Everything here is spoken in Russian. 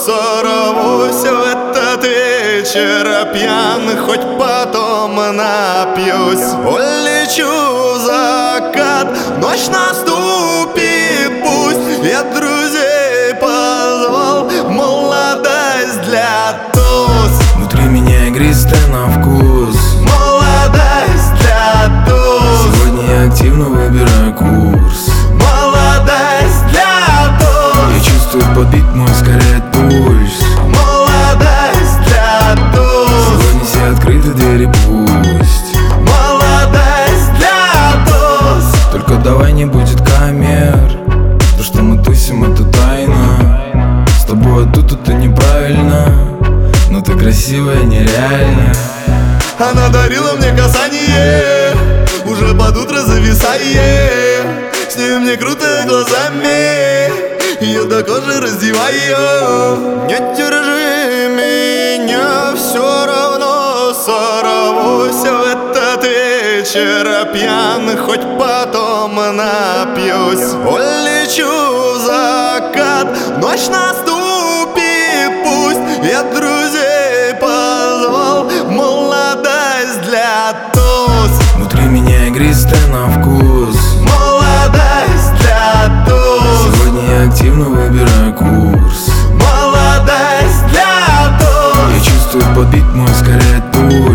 сорвусь в этот вечер пьяный, хоть потом напьюсь. Улечу в закат, ночь наступит, пусть. Я друзей позвал, молодость для туз. Внутри меня игристая на вкус, Молодость для туз. сегодня я активно выбираю курс. Молодость для туз. Я чувствую подбит мой скорее пульс. Молодость для туз. Сегодня все открыты двери, пусть. Молодость для туз. Только давай не будет камер. То, что мы тусим, это тайна. С тобой тут это неправильно, но ты красивая нереально. Она дарила мне касание, уже под утро зависая. С ней мне круто глазами, ее до кожи раздеваю. Не держи меня, все равно сорвусь в этот вечер пьяный, хоть потом напьюсь. Улечу в закат, ночь наступит, пусть. Я друзей позвал, молодость для туз. Внутри меня игристая на вкус, Молодость для туз. сегодня я активно выбираю курс. Молодость для туз. Я чувствую подбит мой скорее туз.